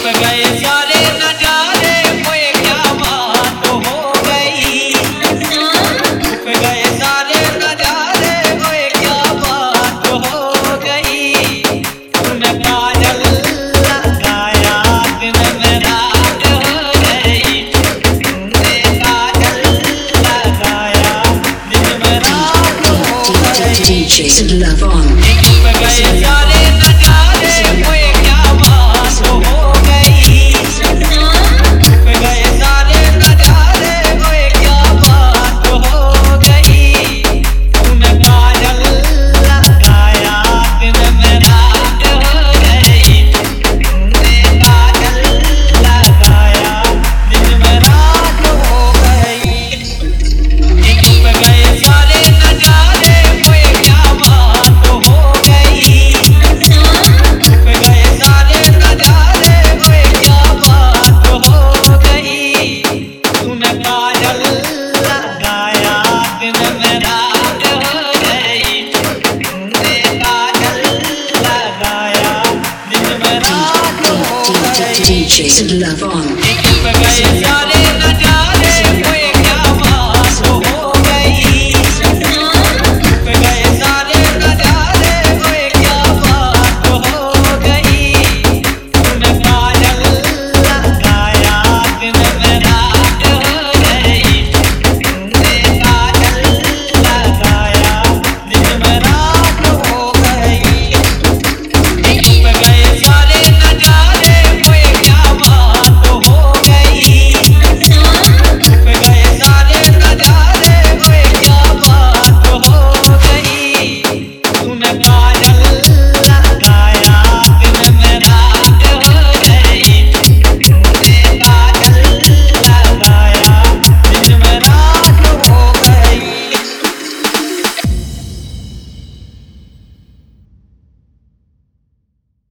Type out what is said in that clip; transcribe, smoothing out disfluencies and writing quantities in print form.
गए सारे नजारे मोए क्या बात हो गई। छुप गए सारे नजारे मोए क्या बात हो गई। तूने काजल लगाया दिन में रात हो गई। तूने काजल लगाया दिन में रात हो गई। DJ Love on. छुप गए सारे नजारे मोए क्या बात हो गई। छुप गए सारे नजारे मोए क्या बात हो गई। तूने काजल लगाया दिन में रात हो गई। तूने काजल लगाया दिन में रात हो गई। छुप गए सारे नजारे मोए क्या बात हो गई। छुप गए सारे नजारे मोए क्या बात हो गई। तूने काजल लगाया दिन में रात हो गई। तूने काजल लगाया दिन में रात हो गई। DJ Love on. छुप गए सारे